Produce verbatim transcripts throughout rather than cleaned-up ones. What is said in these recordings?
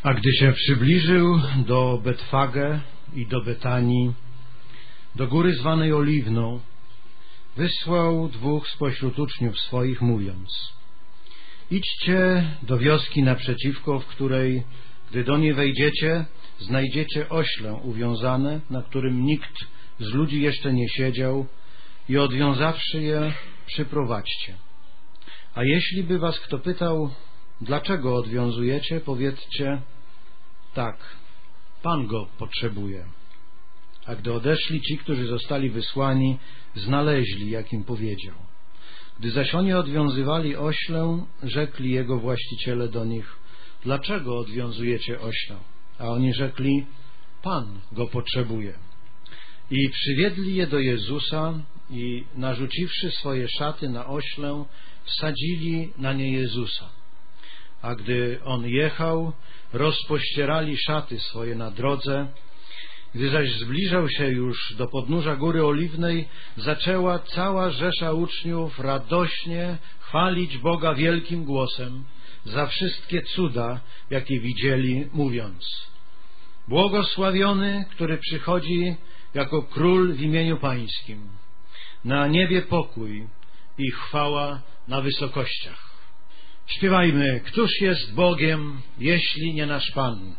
A gdy się przybliżył do Betfage i do Betanii, do góry zwanej Oliwną, wysłał dwóch spośród uczniów swoich, mówiąc: idźcie do wioski naprzeciwko, w której, gdy do niej wejdziecie, znajdziecie ośle uwiązane, na którym nikt z ludzi jeszcze nie siedział, i odwiązawszy je, przyprowadźcie. A jeśli by was kto pytał, dlaczego odwiązujecie, powiedzcie: tak, Pan go potrzebuje. A gdy odeszli ci, którzy zostali wysłani, znaleźli, jak im powiedział. Gdy zaś oni odwiązywali oślę, rzekli jego właściciele do nich: dlaczego odwiązujecie oślę? A oni rzekli: Pan go potrzebuje. I przywiedli je do Jezusa i, narzuciwszy swoje szaty na oślę, wsadzili na nie Jezusa. A gdy on jechał, rozpościerali szaty swoje na drodze. Gdy zaś zbliżał się już do podnóża Góry Oliwnej, zaczęła cała rzesza uczniów radośnie chwalić Boga wielkim głosem za wszystkie cuda, jakie widzieli, mówiąc: błogosławiony, który przychodzi jako król w imieniu Pańskim. Na niebie pokój i chwała na wysokościach. Śpiewajmy: któż jest Bogiem, jeśli nie nasz Pan?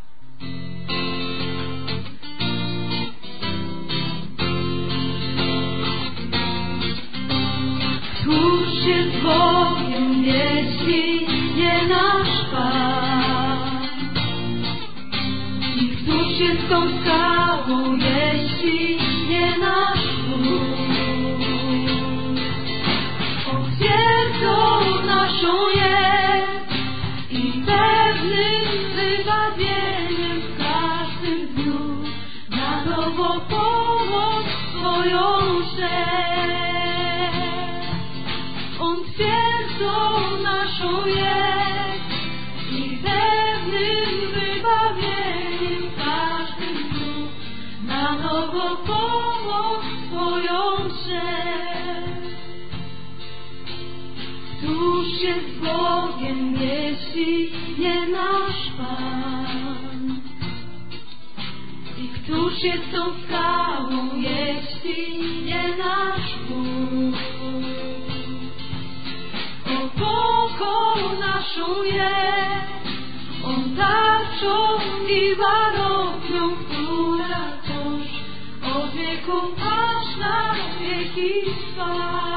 Któż jest Bogiem, jeśli nie nasz Pan? I któż jest tą skałą, jeśli nie nasz Bóg? On twierdzą naszą jest i pewnym wybawieniem w każdym dniu na nowo pomoc swoją szedł. On twierdzą naszą jest i pewnym wybawieniem w każdym dniu na nowo pomoc swoją szedł. Któż jest Bogiem, jeśli nie nasz Pan? I któż jest tą skałą, jeśli nie nasz Bóg? Opoką naszą jest, On tarczą i warownią, która toż od wieków aż na wieki trwa.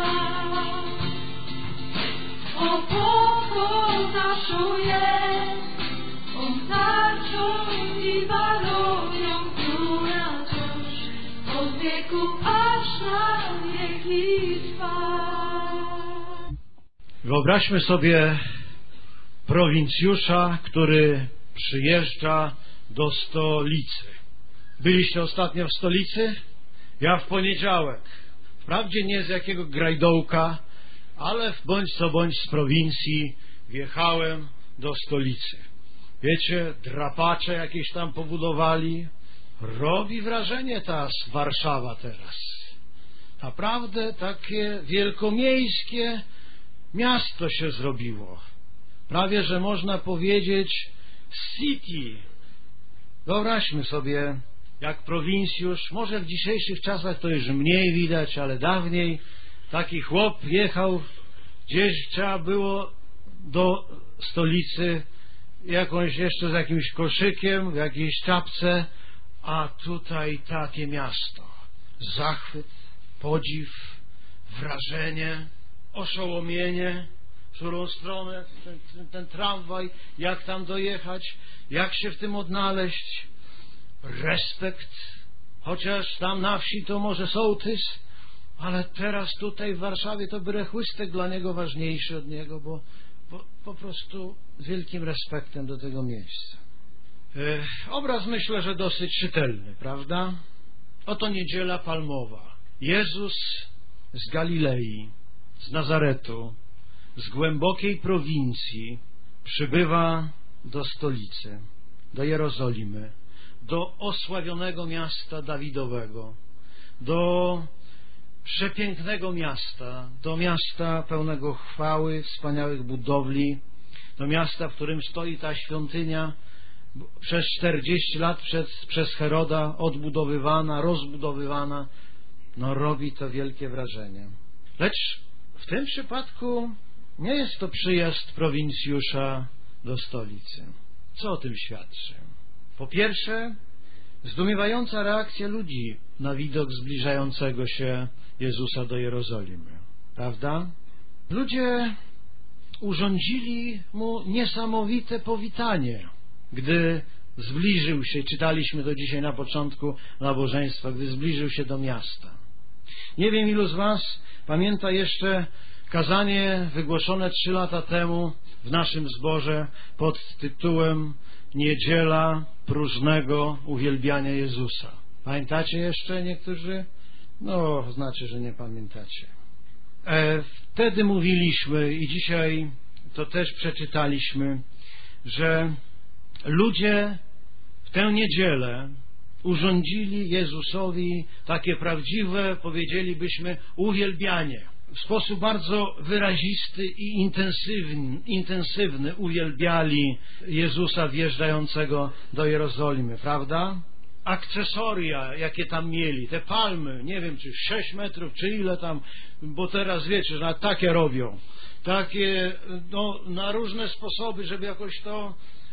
Opoką naszą jest, On tarczą i warownią, która toż od wieków aż na wieki trwa. Wyobraźmy sobie prowincjusza, który przyjeżdża do stolicy. Byliście ostatnio w stolicy? Ja w poniedziałek. Wprawdzie nie z jakiego grajdołka, ale bądź co bądź z prowincji wjechałem do stolicy. Wiecie, drapacze jakieś tam pobudowali. Robi wrażenie ta Warszawa teraz. Naprawdę takie wielkomiejskie miasto się zrobiło. Prawie że można powiedzieć city. Wyobraźmy sobie, jak prowincjusz, może w dzisiejszych czasach to już mniej widać, ale dawniej taki chłop jechał gdzieś, trzeba było do stolicy, jakąś jeszcze z jakimś koszykiem, w jakiejś czapce, a tutaj takie miasto. Zachwyt, podziw, wrażenie, oszołomienie, w którą stronę ten, ten, ten tramwaj, jak tam dojechać, jak się w tym odnaleźć, respekt, chociaż tam na wsi to może sołtys, ale teraz tutaj w Warszawie to brychłystek dla niego ważniejszy od niego, bo, bo po prostu z wielkim respektem do tego miejsca. E, obraz myślę, że dosyć czytelny, prawda? Oto niedziela palmowa. Jezus z Galilei, z Nazaretu, z głębokiej prowincji przybywa do stolicy, do Jerozolimy, do osławionego miasta Dawidowego, do przepięknego miasta, do miasta pełnego chwały, wspaniałych budowli, do miasta, w którym stoi ta świątynia, przez czterdzieści lat przez, przez Heroda odbudowywana, rozbudowywana, no robi to wielkie wrażenie. Lecz w tym przypadku nie jest to przyjazd prowincjusza do stolicy. Co o tym świadczy? Po pierwsze, zdumiewająca reakcja ludzi na widok zbliżającego się Jezusa do Jerozolimy. Prawda? Ludzie urządzili mu niesamowite powitanie, gdy zbliżył się, czytaliśmy to dzisiaj na początku nabożeństwa, gdy zbliżył się do miasta. Nie wiem, ilu z was pamięta jeszcze kazanie wygłoszone trzy lata temu w naszym zborze pod tytułem Niedziela próżnego uwielbiania Jezusa. Pamiętacie jeszcze niektórzy? No, znaczy, że nie pamiętacie. E, wtedy mówiliśmy i dzisiaj to też przeczytaliśmy, że ludzie w tę niedzielę urządzili Jezusowi takie prawdziwe, powiedzielibyśmy, uwielbianie. W sposób bardzo wyrazisty i intensywny, intensywny uwielbiali Jezusa wjeżdżającego do Jerozolimy, prawda? Akcesoria, jakie tam mieli, te palmy, nie wiem, czy sześć metrów, czy ile tam, bo teraz wiecie, że takie robią. Takie, no, na różne sposoby, żeby jakoś to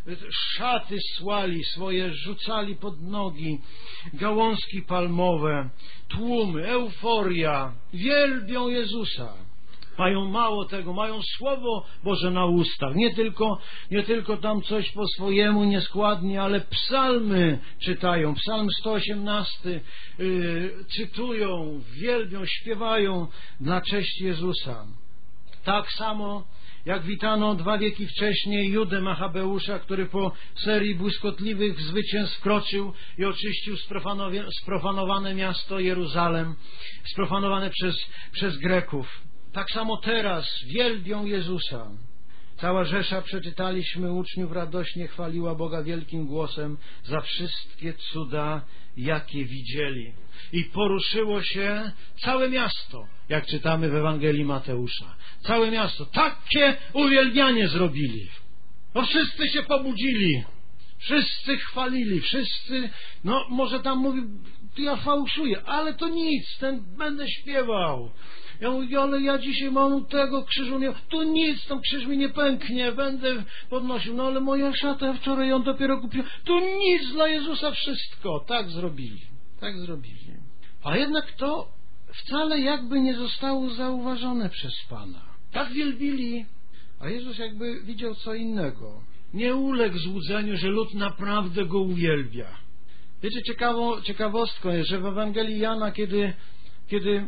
szaty słali swoje, rzucali pod nogi, gałązki palmowe, tłumy, euforia, wielbią Jezusa. Mają mało tego, mają Słowo Boże na ustach. Nie tylko, nie tylko tam coś po swojemu nieskładnie, ale psalmy czytają. Psalm sto osiemnasty yy, cytują, wielbią, śpiewają na cześć Jezusa. Tak samo jak witano dwa wieki wcześniej Judę Machabeusza, który po serii błyskotliwych zwycięstw wkroczył i oczyścił sprofanowane miasto Jeruzalem, sprofanowane przez, przez Greków. Tak samo teraz wielbią Jezusa. Cała rzesza, przeczytaliśmy, uczniów radośnie chwaliła Boga wielkim głosem za wszystkie cuda, jakie widzieli. I poruszyło się całe miasto, jak czytamy w Ewangelii Mateusza. Całe miasto. Takie uwielbianie zrobili. No wszyscy się pobudzili. Wszyscy chwalili. Wszyscy, no może tam mówi, ja fałszuję, ale to nic, ten będę śpiewał. Ja mówię, ale ja dzisiaj mam tego krzyżu, nie, tu nic, tam krzyż mi nie pęknie, będę podnosił. No ale moja szata, ja wczoraj ją dopiero kupiłem. Tu nic, dla Jezusa wszystko. Tak zrobili. Tak zrobili. A jednak to wcale jakby nie zostało zauważone przez Pana. Tak wielbili, a Jezus jakby widział co innego. Nie uległ złudzeniu, że lud naprawdę Go uwielbia. Wiecie, ciekawą, ciekawostką jest, że w Ewangelii Jana, kiedy, kiedy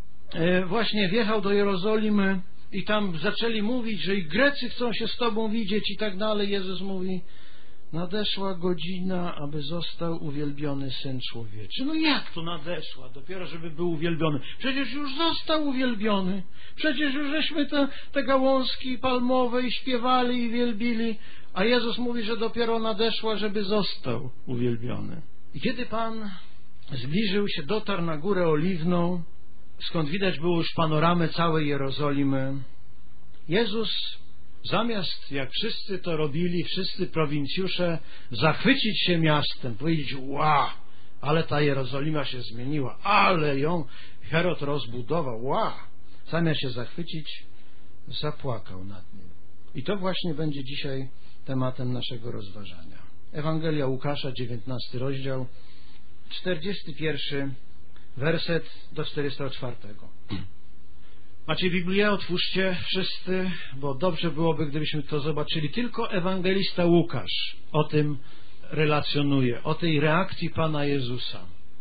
e, właśnie wjechał do Jerozolimy i tam zaczęli mówić, że i Grecy chcą się z Tobą widzieć i tak dalej, Jezus mówi, nadeszła godzina, aby został uwielbiony Syn Człowieczy. No jak to nadeszła? Dopiero, żeby był uwielbiony. Przecież już został uwielbiony. Przecież już żeśmy te, te gałązki palmowe i śpiewali i wielbili. A Jezus mówi, że dopiero nadeszła, żeby został uwielbiony. I kiedy Pan zbliżył się, dotarł na Górę Oliwną, skąd widać było już panoramę całej Jerozolimy, Jezus zamiast, jak wszyscy to robili, wszyscy prowincjusze, zachwycić się miastem, powiedzieć, wow, ale ta Jerozolima się zmieniła, ale ją Herod rozbudował, wow, zamiast się zachwycić, zapłakał nad nim. I to właśnie będzie dzisiaj tematem naszego rozważania. Ewangelia Łukasza, dziewiętnasty rozdział, czterdziesty pierwszy werset do czterdziestego czwartego. Macie Biblię? Otwórzcie wszyscy, bo dobrze byłoby, gdybyśmy to zobaczyli. Tylko ewangelista Łukasz o tym relacjonuje, o tej reakcji Pana Jezusa.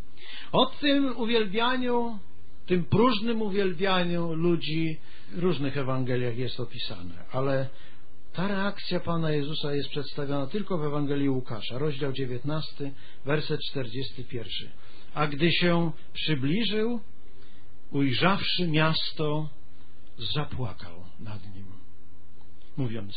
O tym uwielbianiu, tym próżnym uwielbianiu ludzi w różnych Ewangeliach jest opisane, ale ta reakcja Pana Jezusa jest przedstawiona tylko w Ewangelii Łukasza, rozdział dziewiętnasty, werset czterdziesty pierwszy. A gdy się przybliżył, ujrzawszy miasto, zapłakał nad nim, mówiąc,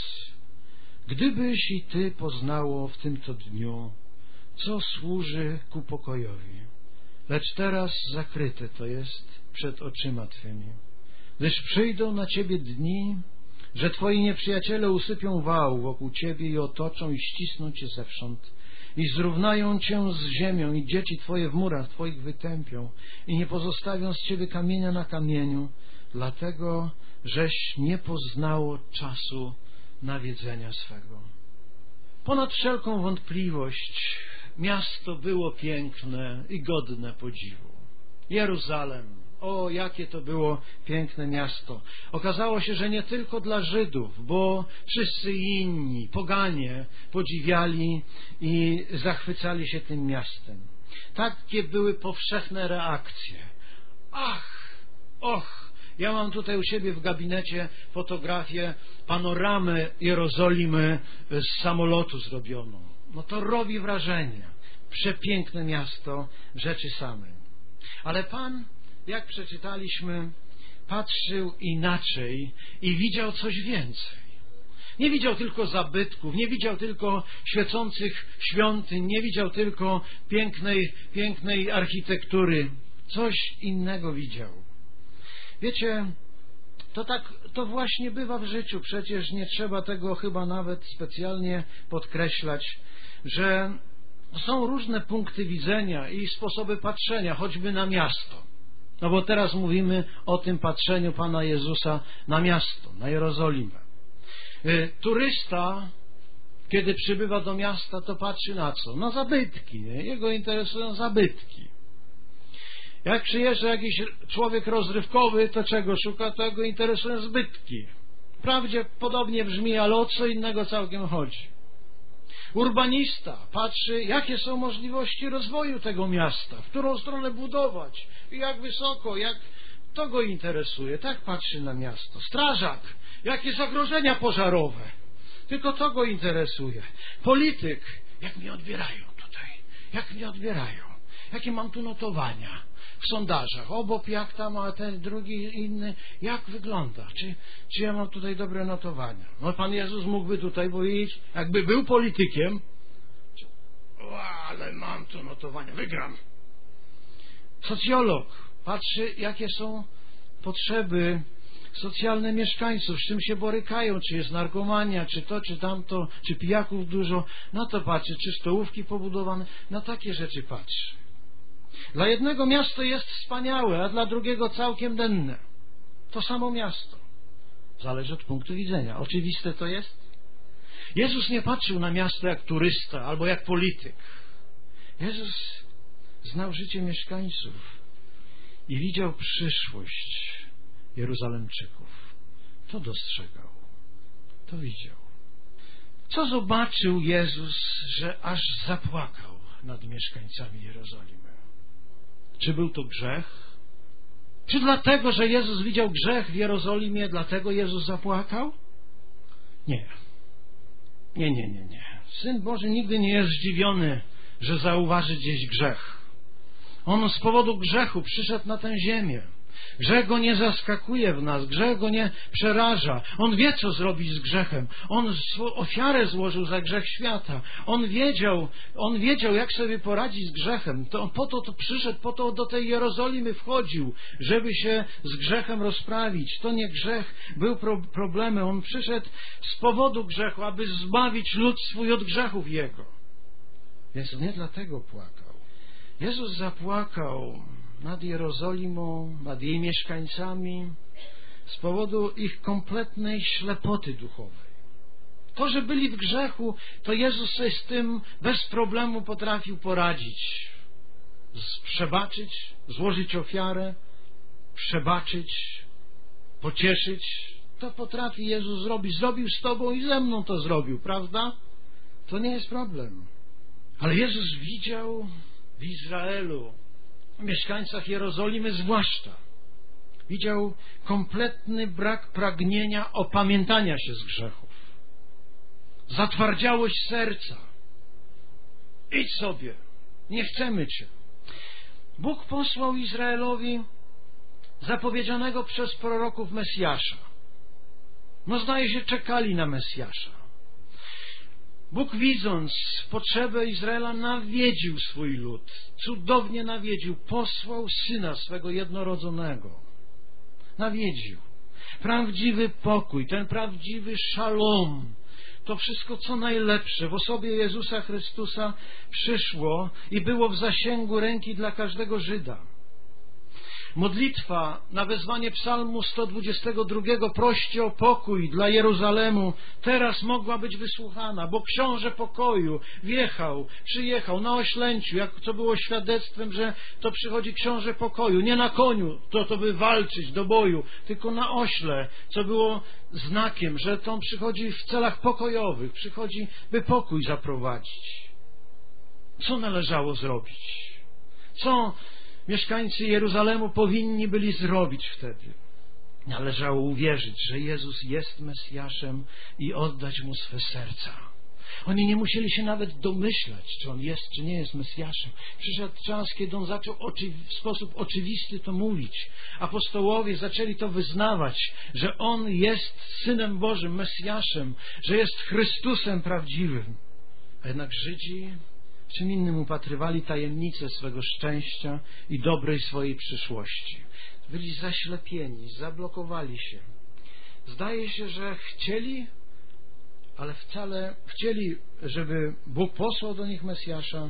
gdybyś i ty poznało w tymto dniu, co służy ku pokojowi, lecz teraz zakryte to jest przed oczyma twymi, gdyż przyjdą na ciebie dni, że Twoi nieprzyjaciele usypią wał wokół Ciebie i otoczą i ścisną Cię zewsząd i zrównają Cię z ziemią i dzieci Twoje w murach Twoich wytępią i nie pozostawią z Ciebie kamienia na kamieniu, dlatego, żeś nie poznało czasu nawiedzenia swego. Ponad wszelką wątpliwość miasto było piękne i godne podziwu. Jeruzalem, o jakie to było piękne miasto. Okazało się, że nie tylko dla Żydów, bo wszyscy inni, poganie, podziwiali i zachwycali się tym miastem. Takie były powszechne reakcje. Ach, och, ja mam tutaj u siebie w gabinecie fotografię, panoramę Jerozolimy z samolotu zrobioną. No to robi wrażenie. Przepiękne miasto w rzeczy samej. Ale Pan, jak przeczytaliśmy, patrzył inaczej i widział coś więcej. Nie widział tylko zabytków, nie widział tylko świecących świątyń, nie widział tylko pięknej, pięknej architektury. Coś innego widział. Wiecie, to tak, to właśnie bywa w życiu. Przecież nie trzeba tego chyba nawet specjalnie podkreślać, że są różne punkty widzenia i sposoby patrzenia, choćby na miasto. No bo teraz mówimy o tym patrzeniu Pana Jezusa na miasto, na Jerozolimę. Turysta, kiedy przybywa do miasta, to patrzy na co? Na zabytki. Nie? Jego interesują zabytki. Jak przyjeżdża jakiś człowiek rozrywkowy, to czego szuka? To go interesują zbytki. Wprawdzie podobnie brzmi, ale o co innego całkiem chodzi. Urbanista patrzy, jakie są możliwości rozwoju tego miasta, w którą stronę budować, jak wysoko, jak to go interesuje. Tak patrzy na miasto. Strażak, jakie zagrożenia pożarowe, tylko to go interesuje. Polityk, jak mnie odbierają tutaj, jak mnie odbierają, jakie mam tu notowania w sondażach, obok jak tam, a ten drugi inny, jak wygląda, czy, czy ja mam tutaj dobre notowania. No Pan Jezus mógłby tutaj powiedzieć, jakby był politykiem, o, ale mam tu notowania, wygram. Socjolog patrzy, jakie są potrzeby socjalne mieszkańców, z czym się borykają, czy jest narkomania, czy to, czy tamto, czy pijaków dużo, na to patrzy, czy stołówki pobudowane, na takie rzeczy patrzy. Dla jednego miasto jest wspaniałe, a dla drugiego całkiem denne. To samo miasto. Zależy od punktu widzenia. Oczywiste to jest. Jezus nie patrzył na miasto jak turysta albo jak polityk. Jezus znał życie mieszkańców i widział przyszłość Jeruzalemczyków. To dostrzegał. To widział. Co zobaczył Jezus, że aż zapłakał nad mieszkańcami Jerozolimy? Czy był to grzech? Czy dlatego, że Jezus widział grzech w Jerozolimie, dlatego Jezus zapłakał? Nie. Nie, nie, nie, nie. Syn Boży nigdy nie jest zdziwiony, że zauważy gdzieś grzech. On z powodu grzechu przyszedł na tę ziemię. Grzech go nie zaskakuje w nas, grzech go nie przeraża. On wie, co zrobić z grzechem. On ofiarę złożył za grzech świata. On wiedział, on wiedział, jak sobie poradzić z grzechem. To on po to, to przyszedł, po to do tej Jerozolimy wchodził, żeby się z grzechem rozprawić. To nie grzech był pro, problemem. On przyszedł z powodu grzechu, aby zbawić lud swój od grzechów jego. Więc nie dlatego płakał. Jezus zapłakał nad Jerozolimą, nad jej mieszkańcami z powodu ich kompletnej ślepoty duchowej. To, że byli w grzechu, to Jezus sobie z tym bez problemu potrafił poradzić. Przebaczyć, złożyć ofiarę, przebaczyć, pocieszyć. To potrafi Jezus zrobić. Zrobił z tobą i ze mną to zrobił, prawda? To nie jest problem. Ale Jezus widział w Izraelu, w mieszkańcach Jerozolimy zwłaszcza, widział kompletny brak pragnienia opamiętania się z grzechów. Zatwardziałość serca. Idź sobie, nie chcemy Cię. Bóg posłał Izraelowi zapowiedzianego przez proroków Mesjasza. No zdaje się, czekali na Mesjasza. Bóg, widząc potrzebę Izraela, nawiedził swój lud. Cudownie nawiedził. Posłał Syna swego jednorodzonego. Nawiedził. prawdziwy pokój, ten prawdziwy szalom, to wszystko co najlepsze w osobie Jezusa Chrystusa przyszło i było w zasięgu ręki dla każdego Żyda. Modlitwa na wezwanie psalmu sto dwudziestego drugiego proście o pokój dla Jeruzalemu teraz mogła być wysłuchana, bo książę pokoju wjechał, przyjechał na oślęciu, jak to było świadectwem, że to przychodzi książę pokoju, nie na koniu, to, to by walczyć do boju, tylko na ośle, co było znakiem, że to on przychodzi w celach pokojowych, przychodzi, by pokój zaprowadzić. Co należało zrobić? Co mieszkańcy Jeruzalemu powinni byli zrobić wtedy? Należało uwierzyć, że Jezus jest Mesjaszem i oddać Mu swe serca. Oni nie musieli się nawet domyślać, czy On jest, czy nie jest Mesjaszem. Przyszedł czas, kiedy On zaczął oczy, w sposób oczywisty to mówić. Apostołowie zaczęli to wyznawać, że On jest Synem Bożym, Mesjaszem, że jest Chrystusem prawdziwym. A jednak Żydzi w czym innym upatrywali tajemnicę swego szczęścia i dobrej swojej przyszłości. Byli zaślepieni, zablokowali się. Zdaje się, że chcieli, ale wcale chcieli, żeby Bóg posłał do nich Mesjasza,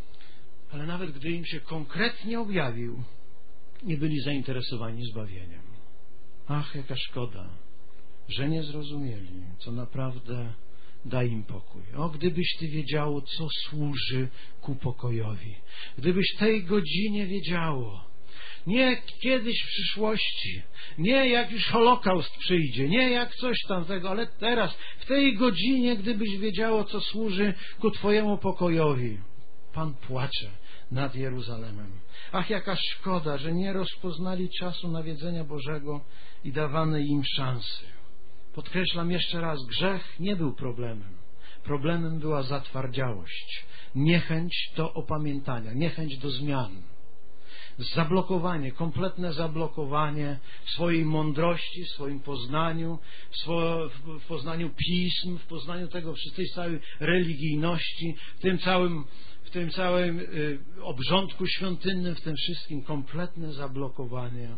ale nawet gdy im się konkretnie objawił, nie byli zainteresowani zbawieniem. Ach, jaka szkoda, że nie zrozumieli, co naprawdę daj im pokój. O, gdybyś Ty wiedziało, co służy ku pokojowi. Gdybyś tej godzinie wiedziało. Nie kiedyś w przyszłości. Nie jak już Holokaust przyjdzie. Nie jak coś tamtego, ale teraz, w tej godzinie, gdybyś wiedziało, co służy ku Twojemu pokojowi. Pan płacze nad Jeruzalemem. Ach, jaka szkoda, że nie rozpoznali czasu nawiedzenia Bożego i dawanej im szansy. Podkreślam jeszcze raz, grzech nie był problemem. Problemem była zatwardziałość, niechęć do opamiętania, niechęć do zmian. Zablokowanie, kompletne zablokowanie w swojej mądrości, w swoim poznaniu, w, swo, w poznaniu pism, w poznaniu tego, w tej całej religijności, w tym całym, w tym całym y, obrządku świątynnym, w tym wszystkim kompletne zablokowanie,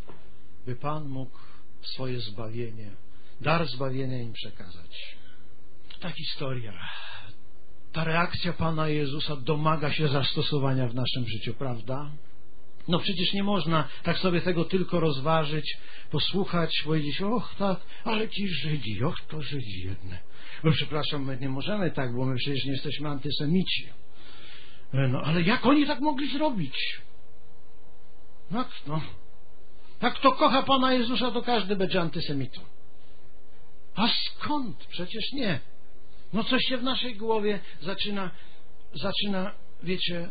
by Pan mógł swoje zbawienie, dar zbawienia im przekazać. Ta historia, ta reakcja Pana Jezusa domaga się zastosowania w naszym życiu, prawda? No przecież nie można tak sobie tego tylko rozważyć, posłuchać, powiedzieć, och tak, ale ci Żydzi, och to Żydzi jedne. No przepraszam, my nie możemy tak, bo my przecież nie jesteśmy antysemici. No ale jak oni tak mogli zrobić? No, no. Tak kto kocha Pana Jezusa, to każdy będzie antysemitą. A skąd? Przecież nie. No coś się w naszej głowie zaczyna, zaczyna, wiecie,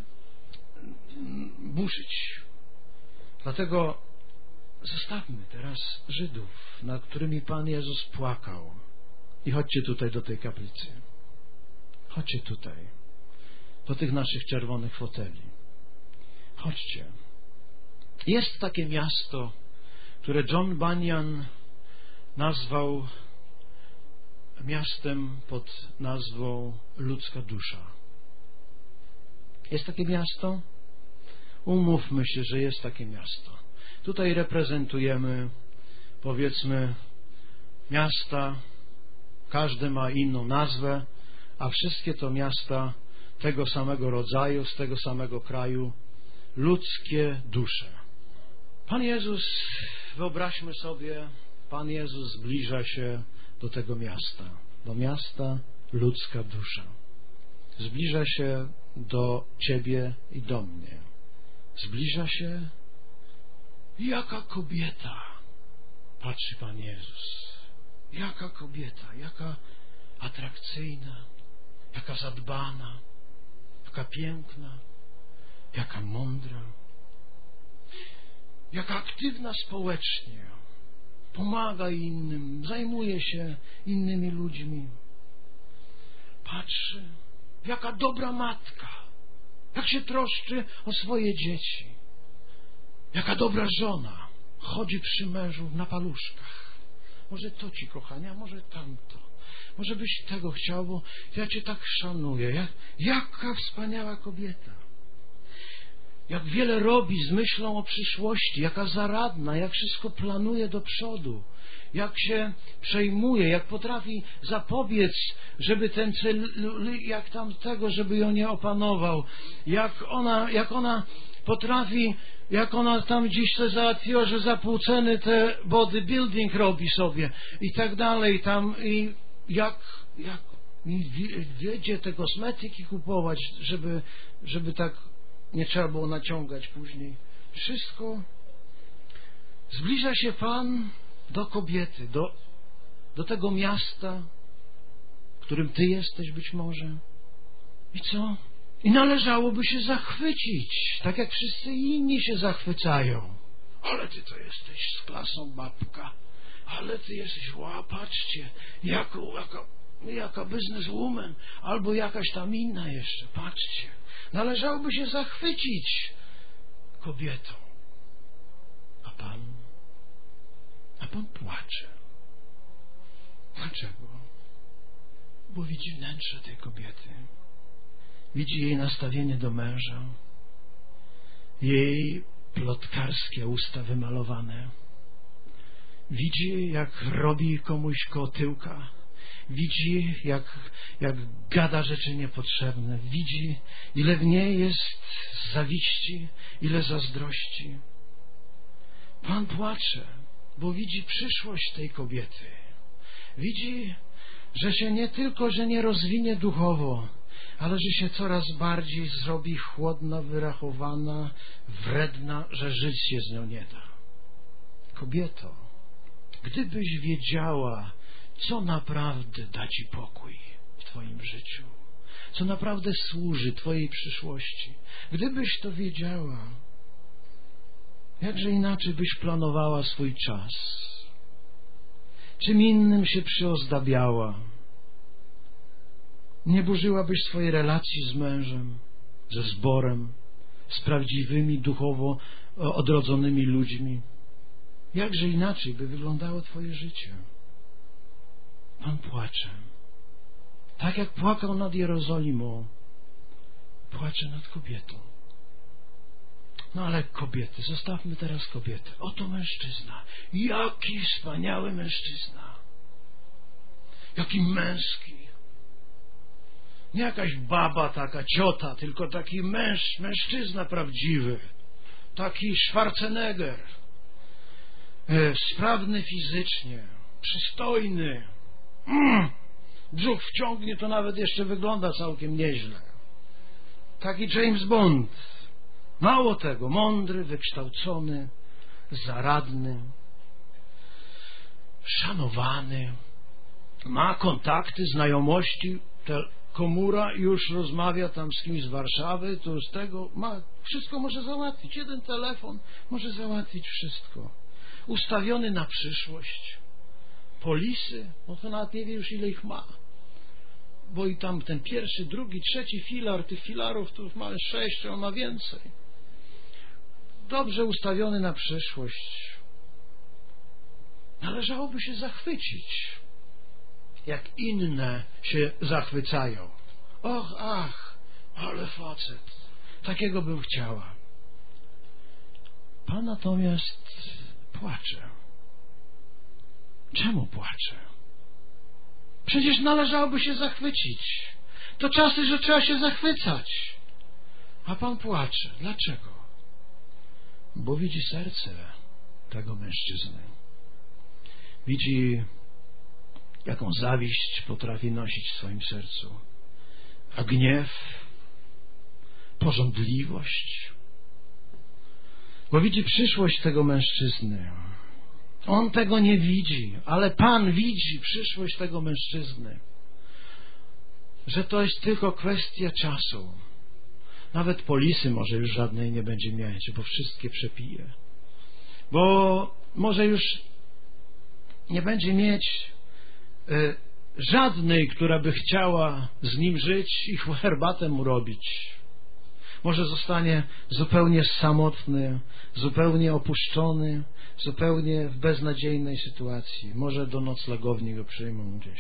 burzyć. Dlatego zostawmy teraz Żydów, nad którymi Pan Jezus płakał. I chodźcie tutaj do tej kaplicy. Chodźcie tutaj. Do tych naszych czerwonych foteli. Chodźcie. Jest takie miasto, które John Bunyan nazwał miastem pod nazwą ludzka dusza. Jest takie miasto? Umówmy się, że jest takie miasto. Tutaj reprezentujemy, powiedzmy, miasta, każde ma inną nazwę, a wszystkie to miasta tego samego rodzaju, z tego samego kraju, ludzkie dusze. Pan Jezus, wyobraźmy sobie, Pan Jezus zbliża się do tego miasta, do miasta ludzka dusza. Zbliża się do Ciebie i do mnie. Zbliża się jaka kobieta, patrzy Pan Jezus. Jaka kobieta, jaka atrakcyjna, jaka zadbana, jaka piękna, jaka mądra, jaka aktywna społecznie, pomaga innym, zajmuje się innymi ludźmi. Patrzy, jaka dobra matka, jak się troszczy o swoje dzieci, jaka dobra żona, chodzi przy mężu na paluszkach. Może to Ci, kochania, może tamto. Może byś tego chciał, bo ja Cię tak szanuję. Jak, jaka wspaniała kobieta. jak wiele robi z myślą o przyszłości, jaka zaradna, jak wszystko planuje do przodu, jak się przejmuje, jak potrafi zapobiec, żeby ten cel, jak tam tego, żeby ją nie opanował, jak ona, jak ona potrafi, jak ona tam gdzieś to załatwiła, że za pół ceny te bodybuilding robi sobie i tak dalej, tam i jak, jak wiedzie te kosmetyki kupować, żeby, żeby tak nie trzeba było naciągać później. Wszystko. Zbliża się Pan do kobiety, do, do tego miasta, w którym Ty jesteś być może. I co? I należałoby się zachwycić, tak jak wszyscy inni się zachwycają. Ale Ty to jesteś z klasą babka. Ale Ty jesteś, ła, patrzcie, jaka, jaka, jaka bizneswoman, albo jakaś tam inna jeszcze, patrzcie. Należałoby się zachwycić kobietą. A Pan? A Pan płacze. Dlaczego? Bo widzi wnętrze tej kobiety. Widzi jej nastawienie do męża. Jej plotkarskie usta wymalowane. Widzi, jak robi komuś koło tyłka. Widzi, jak, jak gada rzeczy niepotrzebne. Widzi, ile w niej jest zawiści, ile zazdrości. Pan płacze, bo widzi przyszłość tej kobiety. Widzi, że się nie tylko, że nie rozwinie duchowo, ale że się coraz bardziej zrobi chłodna, wyrachowana, wredna, że żyć się z nią nie da. Kobieto, gdybyś wiedziała, co naprawdę da Ci pokój w Twoim życiu, co naprawdę służy Twojej przyszłości, gdybyś to wiedziała, jakże inaczej byś planowała swój czas, czym innym się przyozdabiała, nie burzyłabyś swojej relacji z mężem, ze zborem, z prawdziwymi, duchowo odrodzonymi ludźmi. Jakże inaczej by wyglądało Twoje życie. Pan płacze. Tak jak płakał nad Jerozolimą, płacze nad kobietą. No ale kobiety, zostawmy teraz kobietę. Oto mężczyzna. Jaki wspaniały mężczyzna. Jaki męski. Nie jakaś baba taka, ciota, tylko taki męż, mężczyzna prawdziwy. Taki Schwarzenegger. E, sprawny fizycznie. Przystojny. Mm, brzuch wciągnie, to nawet jeszcze wygląda całkiem nieźle. Taki James Bond. Mało tego, mądry, wykształcony, zaradny, szanowany, ma kontakty, znajomości, te komura już rozmawia tam z kimś z Warszawy, to z tego ma, wszystko może załatwić, jeden telefon może załatwić wszystko. Ustawiony na przyszłość. Polisy, no to nawet nie wie już ile ich ma. Bo i tam ten pierwszy, drugi, trzeci filar, tych filarów to już ma sześć, on ma więcej. Dobrze ustawiony na przyszłość. Należałoby się zachwycić, jak inne się zachwycają. Och, ach, ale facet. Takiego bym chciała. Pan natomiast płacze. Czemu płacze? Przecież należałoby się zachwycić. To czasy, że trzeba się zachwycać. A Pan płacze. Dlaczego? Bo widzi serce tego mężczyzny. Widzi, jaką zawiść potrafi nosić w swoim sercu. A gniew, pożądliwość. Bo widzi przyszłość tego mężczyzny. On tego nie widzi, ale Pan widzi przyszłość tego mężczyzny. Że to jest tylko kwestia czasu. Nawet polisy może już żadnej nie będzie mieć, bo wszystkie przepije. Bo może już nie będzie mieć y, żadnej, która by chciała z nim żyć i herbatę mu robić. Może zostanie zupełnie samotny, zupełnie opuszczony, zupełnie w beznadziejnej sytuacji. Może do noclegowni go przyjmą gdzieś.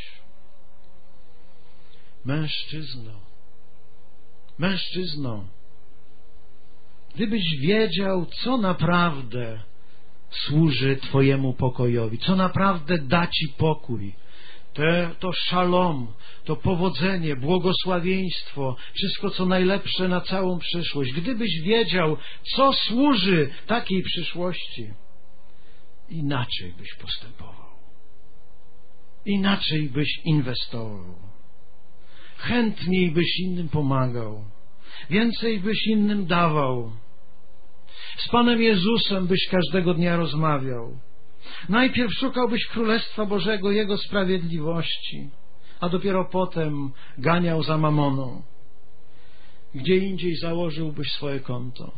Mężczyzno, mężczyzno, Gdybyś wiedział, co naprawdę służy Twojemu pokojowi, co naprawdę da Ci pokój, Te, to szalom, to powodzenie, błogosławieństwo, wszystko co najlepsze na całą przyszłość. Gdybyś wiedział, co służy takiej przyszłości, inaczej byś postępował. Inaczej byś inwestował. Chętniej byś innym pomagał. Więcej byś innym dawał. Z Panem Jezusem byś każdego dnia rozmawiał. Najpierw szukałbyś Królestwa Bożego, Jego sprawiedliwości, a dopiero potem ganiał za mamoną. Gdzie indziej założyłbyś swoje konto.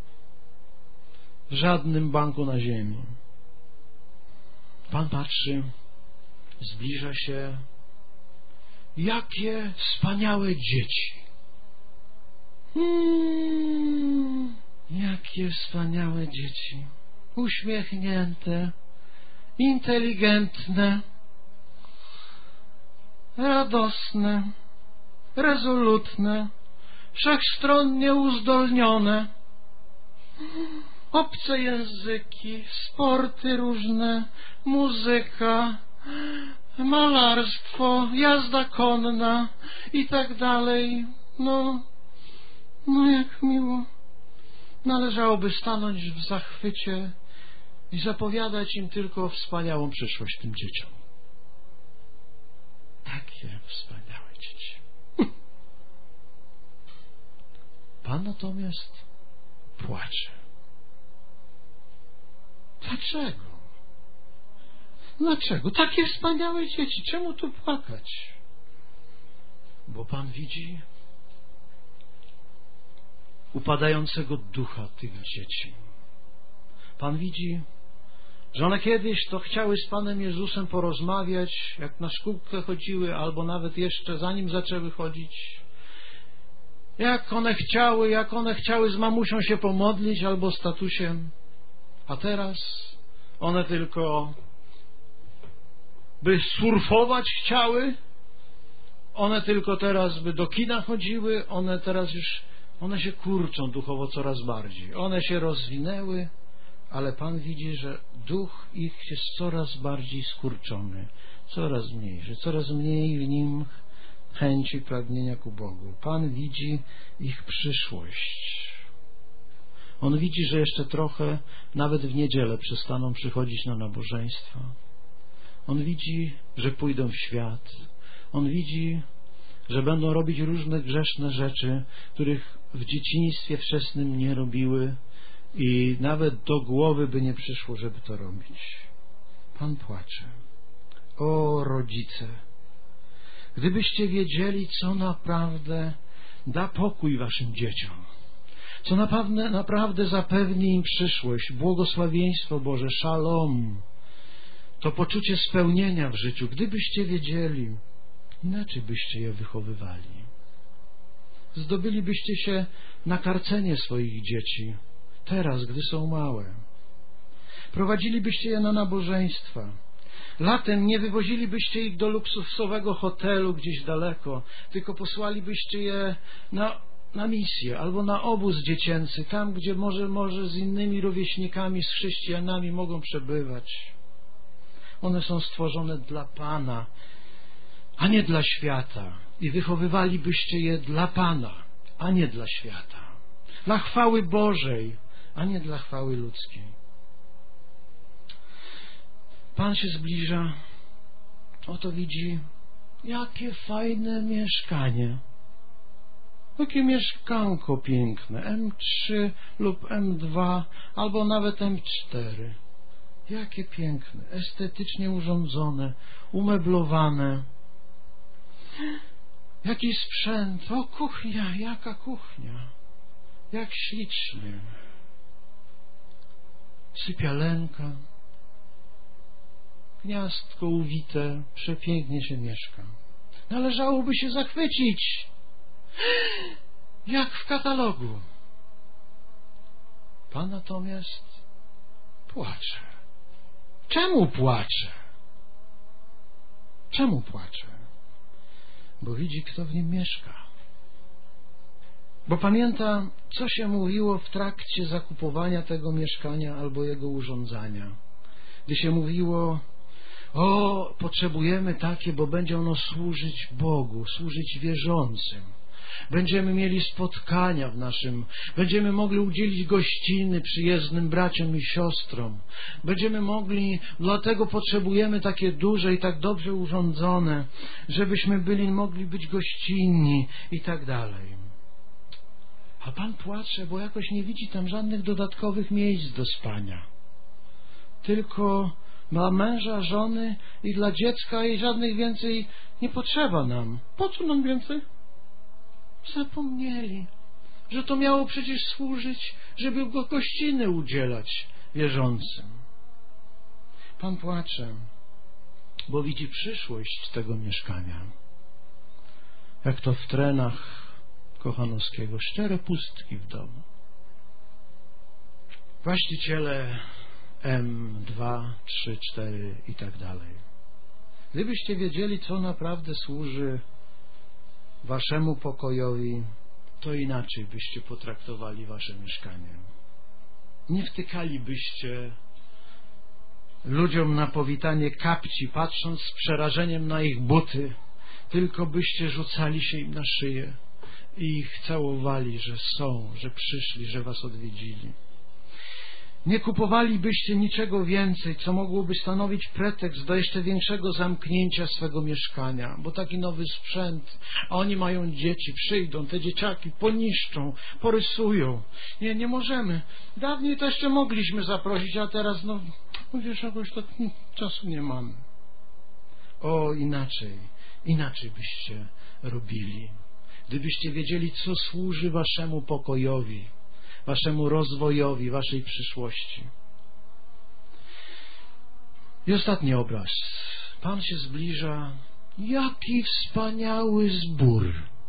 W żadnym banku na ziemi. Pan patrzy, zbliża się. Jakie wspaniałe dzieci. Hmm, jakie wspaniałe dzieci. Uśmiechnięte, inteligentne, radosne, rezolutne, wszechstronnie uzdolnione, obce języki, sporty różne, muzyka, malarstwo, jazda konna i tak dalej. No, no jak miło. Należałoby stanąć w zachwycie i zapowiadać im tylko wspaniałą przyszłość tym dzieciom. Takie wspaniałe dzieci. Pan natomiast płacze. Dlaczego? Dlaczego? Takie wspaniałe dzieci. Czemu tu płakać? Bo Pan widzi upadającego ducha tych dzieci. Pan widzi, że one kiedyś to chciały z Panem Jezusem porozmawiać, jak na szkółkę chodziły, albo nawet jeszcze zanim zaczęły chodzić. Jak one chciały, jak one chciały z mamusią się pomodlić, albo z tatusiem. A teraz one tylko by surfować chciały, one tylko teraz by do kina chodziły, one teraz już, one się kurczą duchowo coraz bardziej. One się rozwinęły, ale Pan widzi, że duch ich jest coraz bardziej skurczony, coraz mniejszy, coraz mniej w nim chęci, pragnienia ku Bogu. Pan widzi ich przyszłość. On widzi, że jeszcze trochę, nawet w niedzielę przestaną przychodzić na nabożeństwa. On widzi, że pójdą w świat. On widzi, że będą robić różne grzeszne rzeczy, których w dzieciństwie wczesnym nie robiły i nawet do głowy by nie przyszło, żeby to robić. Pan płacze. O rodzice, gdybyście wiedzieli, co naprawdę da pokój waszym dzieciom, co naprawdę, naprawdę zapewni im przyszłość, błogosławieństwo Boże, szalom, to poczucie spełnienia w życiu, gdybyście wiedzieli, inaczej byście je wychowywali. Zdobylibyście się na karcenie swoich dzieci, teraz, gdy są małe. Prowadzilibyście je na nabożeństwa. Latem nie wywozilibyście ich do luksusowego hotelu gdzieś daleko, tylko posłalibyście je na, na misję albo na obóz dziecięcy, tam, gdzie może, może z innymi rówieśnikami, z chrześcijanami mogą przebywać. One są stworzone dla Pana, a nie dla świata. I wychowywalibyście je dla Pana, a nie dla świata. Dla chwały Bożej, a nie dla chwały ludzkiej. Pan się zbliża. Oto widzi, jakie fajne mieszkanie. Jakie mieszkanko piękne. M trzy lub M dwa, albo nawet M cztery. Jakie piękne, estetycznie urządzone, umeblowane. Jaki sprzęt. O, kuchnia, jaka kuchnia. Jak ślicznie. Sypialenka. Gniazdko uwite, przepięknie się mieszka. Należałoby się zachwycić. Jak w katalogu. Pan natomiast płacze. Czemu płacze? Czemu płacze? Bo widzi, kto w nim mieszka. Bo pamięta, co się mówiło w trakcie zakupowania tego mieszkania albo jego urządzania. Gdy się mówiło: o, potrzebujemy takie, bo będzie ono służyć Bogu, służyć wierzącym. Będziemy mieli spotkania w naszym, będziemy mogli udzielić gościny przyjezdnym braciom i siostrom. Będziemy mogli, dlatego potrzebujemy takie duże i tak dobrze urządzone, żebyśmy byli, mogli być gościnni i tak dalej. A Pan płacze, bo jakoś nie widzi tam żadnych dodatkowych miejsc do spania. Tylko dla męża, żony i dla dziecka i żadnych więcej nie potrzeba nam. Po co nam więcej? Zapomnieli, że to miało przecież służyć, żeby go gościny udzielać wierzącym. Pan płacze, bo widzi przyszłość tego mieszkania. Jak to w trenach Kochanowskiego, szczere pustki w domu. Właściciele M dwa, trzy, cztery i tak dalej. Gdybyście wiedzieli, co naprawdę służy waszemu pokojowi, to inaczej byście potraktowali wasze mieszkanie. Nie wtykalibyście ludziom na powitanie kapci, patrząc z przerażeniem na ich buty, tylko byście rzucali się im na szyję i ich całowali, że są, że przyszli, że was odwiedzili. Nie kupowalibyście niczego więcej, co mogłoby stanowić pretekst do jeszcze większego zamknięcia swego mieszkania, bo taki nowy sprzęt, a oni mają dzieci, przyjdą, te dzieciaki poniszczą, porysują. Nie, nie możemy. Dawniej to jeszcze mogliśmy zaprosić, a teraz, no, wiesz, jakoś tak czasu nie mamy. O, inaczej, inaczej byście robili. Gdybyście wiedzieli, co służy waszemu pokojowi, waszemu rozwojowi, waszej przyszłości. I ostatni obraz. Pan się zbliża. Jaki wspaniały zbór.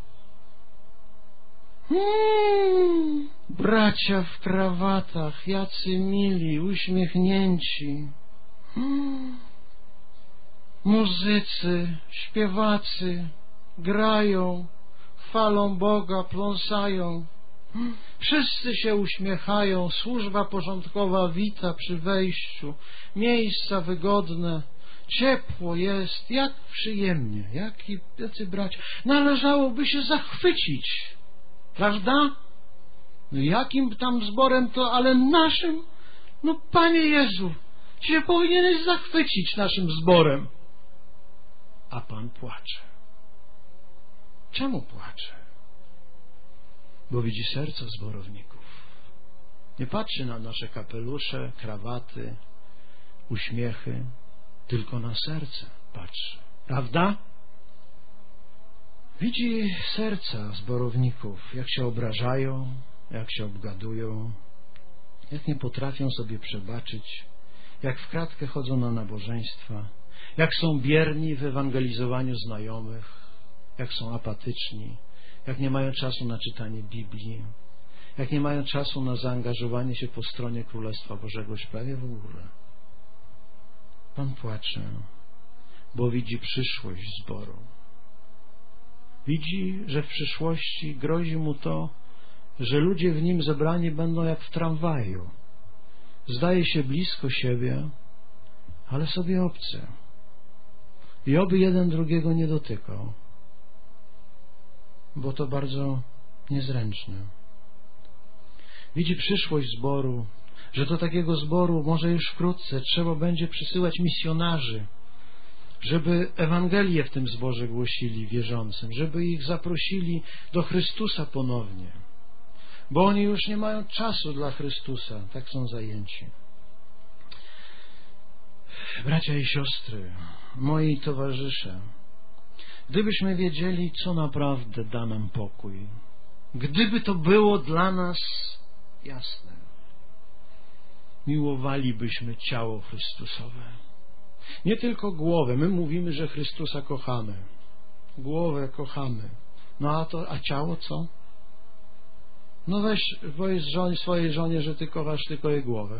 Hmm, bracia w krawatach, jacy mili, uśmiechnięci. Hmm, muzycy, śpiewacy grają, chwalą Boga, pląsają. Wszyscy się uśmiechają, służba porządkowa wita przy wejściu, miejsca wygodne, ciepło jest, jak przyjemnie, jaki, jacy bracia. Należałoby się zachwycić, prawda? No jakim tam zborem to, ale naszym? No Panie Jezu, Ci się powinieneś zachwycić naszym zborem. A Pan płacze. Czemu płacze? Bo widzi serca zborowników. Nie patrzy na nasze kapelusze, krawaty, uśmiechy, tylko na serce patrzy. Prawda? Widzi serca zborowników, jak się obrażają, jak się obgadują, jak nie potrafią sobie przebaczyć, jak w kratkę chodzą na nabożeństwa, jak są bierni w ewangelizowaniu znajomych, jak są apatyczni, jak nie mają czasu na czytanie Biblii, jak nie mają czasu na zaangażowanie się po stronie Królestwa Bożego, już prawie w ogóle. Pan płacze, bo widzi przyszłość zboru. Widzi, że w przyszłości grozi mu to, że ludzie w nim zebrani będą jak w tramwaju. Zdaje się blisko siebie, ale sobie obcy. I oby jeden drugiego nie dotykał, bo to bardzo niezręczne. Widzi przyszłość zboru, że do takiego zboru może już wkrótce trzeba będzie przysyłać misjonarzy, żeby Ewangelię w tym zborze głosili wierzącym, żeby ich zaprosili do Chrystusa ponownie, bo oni już nie mają czasu dla Chrystusa, tak są zajęci. Bracia i siostry, moi towarzysze, gdybyśmy wiedzieli, co naprawdę da nam pokój, gdyby to było dla nas jasne, miłowalibyśmy ciało Chrystusowe. Nie tylko głowę. My mówimy, że Chrystusa kochamy. Głowę kochamy. No a to, a ciało co? No weź powiedz żonie, swojej żonie, że ty kochasz tylko jej głowę.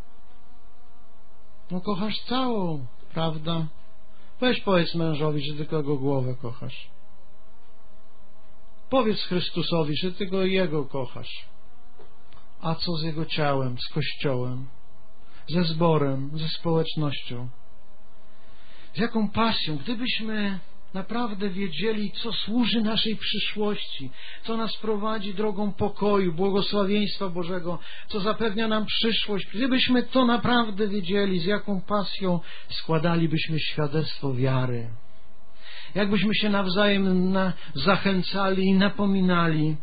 No kochasz całą, prawda? Weź powiedz mężowi, że tylko jego głowę kochasz. Powiedz Chrystusowi, że Ty Go i Jego kochasz. A co z Jego ciałem, z Kościołem, ze zborem, ze społecznością? Z jaką pasją, gdybyśmy naprawdę wiedzieli, co służy naszej przyszłości, co nas prowadzi drogą pokoju, błogosławieństwa Bożego, co zapewnia nam przyszłość. Gdybyśmy to naprawdę wiedzieli, z jaką pasją składalibyśmy świadectwo wiary. Jakbyśmy się nawzajem na, zachęcali i napominali.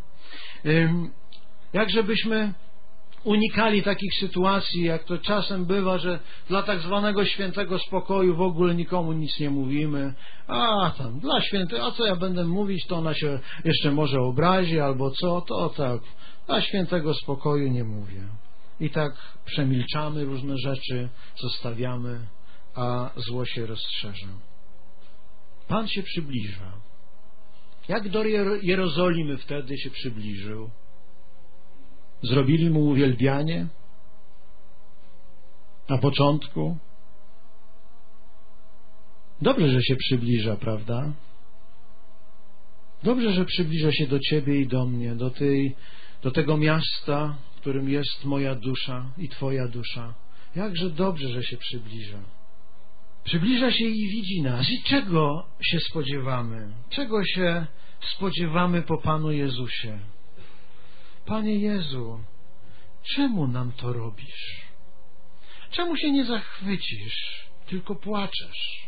Jakżebyśmy unikali takich sytuacji, jak to czasem bywa, że dla tak zwanego świętego spokoju w ogóle nikomu nic nie mówimy. A tam, dla świętego, a co ja będę mówić, to ona się jeszcze może obrazi, albo co, to tak. Dla świętego spokoju nie mówię. I tak przemilczamy różne rzeczy, zostawiamy, a zło się rozszerza. Pan się przybliża. Jak do Jerozolimy wtedy się przybliżył? Zrobili mu uwielbianie na początku. Dobrze, że się przybliża, prawda? Dobrze, że przybliża się do Ciebie i do mnie, do, tej, do tego miasta, w którym jest moja dusza i Twoja dusza. Jakże dobrze, że się przybliża. Przybliża się i widzi nas. I czego się spodziewamy? Czego się spodziewamy po Panu Jezusie? Panie Jezu, czemu nam to robisz? Czemu się nie zachwycisz, tylko płaczesz?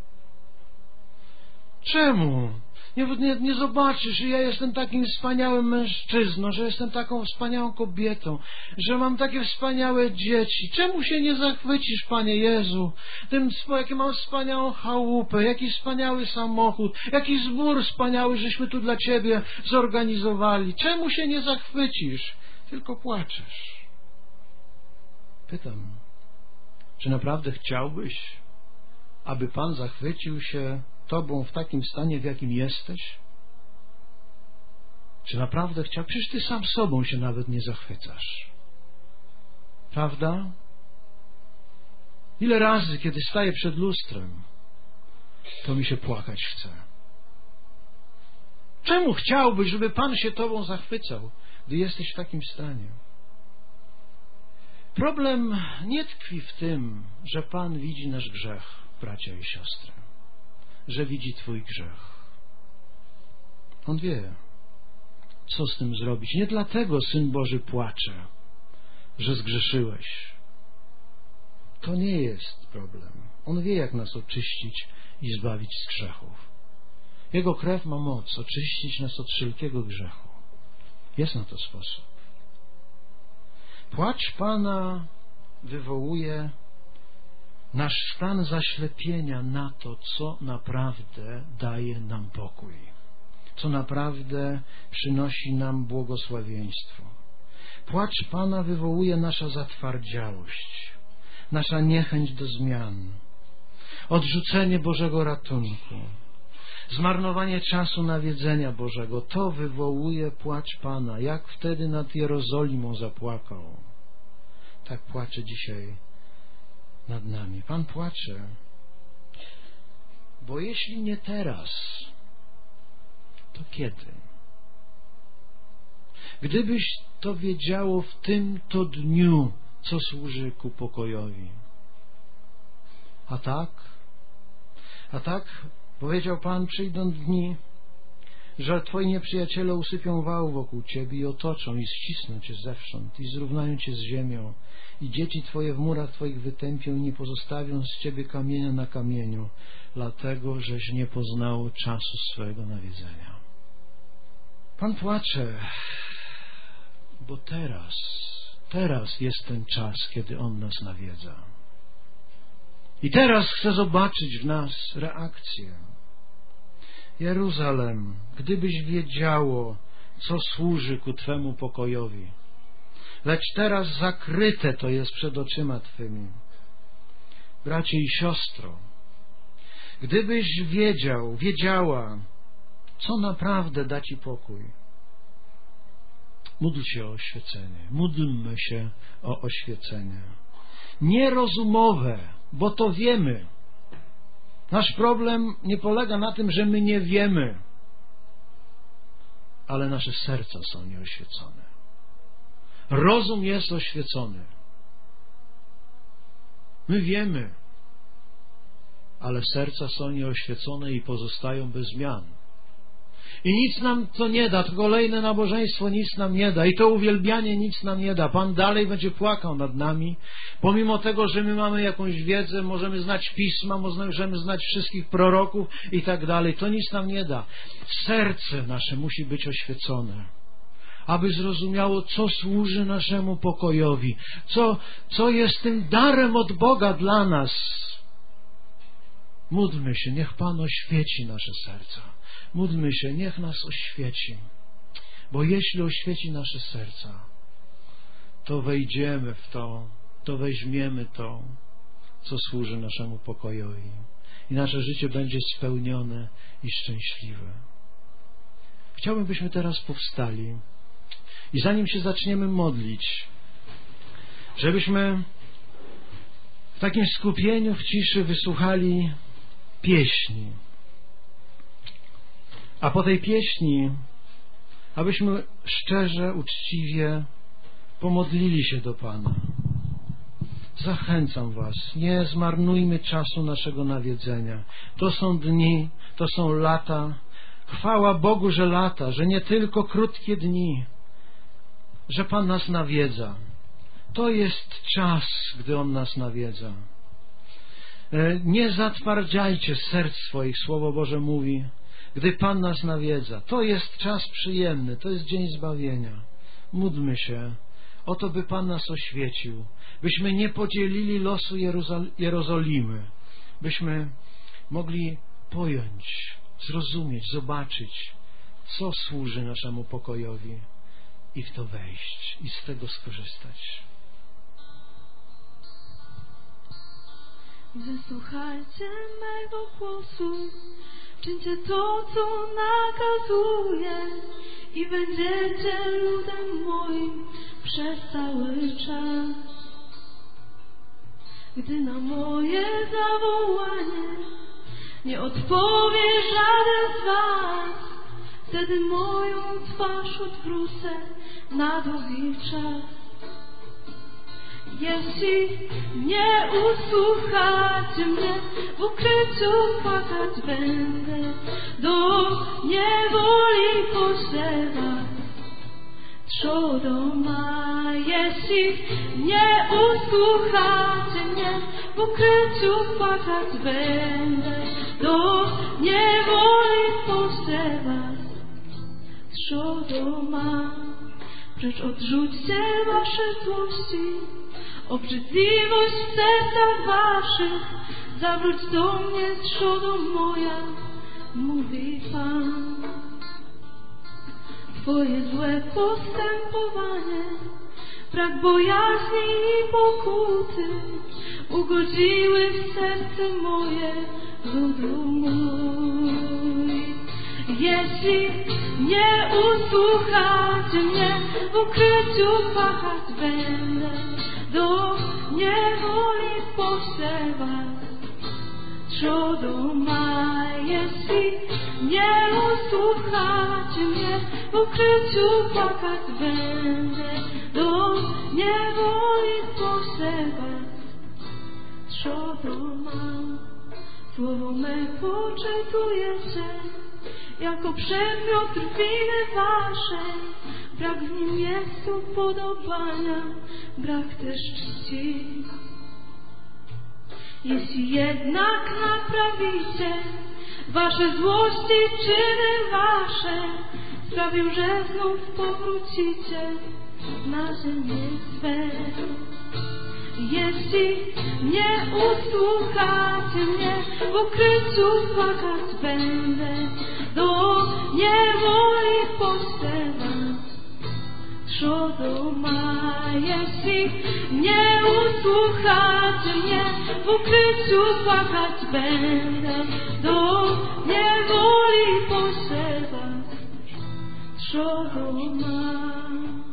Czemu? Nie, nie, nie zobaczysz, że ja jestem takim wspaniałym mężczyzną, że jestem taką wspaniałą kobietą, że mam takie wspaniałe dzieci. Czemu się nie zachwycisz, Panie Jezu? Tym, jakie mam wspaniałą chałupę, jaki wspaniały samochód, jaki zbór wspaniały, żeśmy tu dla Ciebie zorganizowali. Czemu się nie zachwycisz? Tylko płaczesz. Pytam, czy naprawdę chciałbyś, aby Pan zachwycił się Tobą w takim stanie, w jakim jesteś? Czy naprawdę chciał? Przecież Ty sam sobą się nawet nie zachwycasz. Prawda? Ile razy, kiedy staję przed lustrem, to mi się płakać chce. Czemu chciałbyś, żeby Pan się Tobą zachwycał, gdy jesteś w takim stanie? Problem nie tkwi w tym, że Pan widzi nasz grzech, bracia i siostry, że widzi Twój grzech. On wie, co z tym zrobić. Nie dlatego Syn Boży płacze, że zgrzeszyłeś. To nie jest problem. On wie, jak nas oczyścić i zbawić z grzechów. Jego krew ma moc oczyścić nas od wszelkiego grzechu. Jest na to sposób. Płacz Pana wywołuje nasz stan zaślepienia na to, co naprawdę daje nam pokój, co naprawdę przynosi nam błogosławieństwo. Płacz Pana wywołuje nasza zatwardziałość, nasza niechęć do zmian, odrzucenie Bożego ratunku, zmarnowanie czasu nawiedzenia Bożego. To wywołuje płacz Pana. Jak wtedy nad Jerozolimą zapłakał, tak płacze dzisiaj nad nami. Pan płacze, bo jeśli nie teraz, to kiedy? Gdybyś to wiedziało w tym to dniu, co służy ku pokojowi. A tak? A tak powiedział Pan, przyjdą dni, że Twoi nieprzyjaciele usypią wał wokół Ciebie i otoczą i ścisną Cię zewsząd i zrównają Cię z ziemią i dzieci Twoje w murach Twoich wytępią i nie pozostawią z Ciebie kamienia na kamieniu, dlatego żeś nie poznało czasu swego nawiedzenia. Pan płacze, bo teraz, teraz jest ten czas, kiedy On nas nawiedza. I teraz chce zobaczyć w nas reakcję. Jeruzalem, gdybyś wiedziało, co służy ku Twemu pokojowi, lecz teraz zakryte to jest przed oczyma Twymi. Bracie i siostro, gdybyś wiedział, wiedziała, co naprawdę da Ci pokój, módl się o oświecenie. Módlmy się o oświecenie. Nierozumowe, bo to wiemy. Nasz problem nie polega na tym, że my nie wiemy, ale nasze serca są nieoświecone. Rozum jest oświecony. My wiemy, ale serca są nieoświecone i pozostają bez zmian. I nic nam to nie da, to kolejne nabożeństwo nic nam nie da i to uwielbianie nic nam nie da. Pan dalej będzie płakał nad nami, pomimo tego, że my mamy jakąś wiedzę, możemy znać Pisma, możemy znać wszystkich proroków i tak dalej. To nic nam nie da. Serce nasze musi być oświecone, aby zrozumiało, co służy naszemu pokojowi, co, co jest tym darem od Boga dla nas. Módlmy się, niech Pan oświeci nasze serca. Módlmy się, niech nas oświeci. Bo jeśli oświeci nasze serca, to wejdziemy w to, to weźmiemy to, co służy naszemu pokojowi. I nasze życie będzie spełnione i szczęśliwe. Chciałbym, byśmy teraz powstali i zanim się zaczniemy modlić, żebyśmy w takim skupieniu, w ciszy wysłuchali pieśni. A po tej pieśni, abyśmy szczerze, uczciwie pomodlili się do Pana. Zachęcam Was, nie zmarnujmy czasu naszego nawiedzenia. To są dni, to są lata. Chwała Bogu, że lata, że nie tylko krótkie dni, że Pan nas nawiedza. To jest czas, gdy On nas nawiedza. Nie zatwardziajcie serc swoich, Słowo Boże mówi, gdy Pan nas nawiedza. To jest czas przyjemny, to jest dzień zbawienia. Módlmy się o to, by Pan nas oświecił, byśmy nie podzielili losu Jerozol- Jerozolimy, byśmy mogli pojąć, zrozumieć, zobaczyć, co służy naszemu pokojowi i w to wejść i z tego skorzystać. Wysłuchajcie mego głosu, czyńcie to, co nakazuję i będziecie ludem moim przez cały czas. Gdy na moje zawołanie nie odpowie żaden z was, wtedy moją twarz odwrócę na długi czas. Jeśli nie usłuchacie mnie, w ukryciu płakać będę, do niewoli poślę was trzodą ma. Jeśli nie usłuchacie mnie, w ukryciu płakać będę, do niewoli poślę was trzodą ma. Precz odrzućcie wasze złości, obrzydliwość w sercach waszych, zawróć do mnie trzodą moja, mówi Pan. Twoje złe postępowanie, brak bojaźni i pokuty, ugodziły w serce moje, ludu mój. Jeśli nie usłuchacie mnie, w ukryciu płakać będę, do niewoli poślę was trzodą ma. Jeśli nie usłuchacie mnie, w ukryciu płakać będę, do niewoli poślę was trzodą ma. Słowo me poczytujecie jako przedmiot winy waszej, brak w nim jest upodobania, brak też czci. Jeśli jednak naprawicie wasze złości, czyny wasze, sprawią, że znów powrócicie na ziemię swe. Jeśli nie usłuchacie mnie, w ukryciu płakać będę, do niewoli poślę was trzodą ma. Jeśli nie usłuchacie mnie, w ukryciu płakać będę, do niewoli poślę was trzodą ma.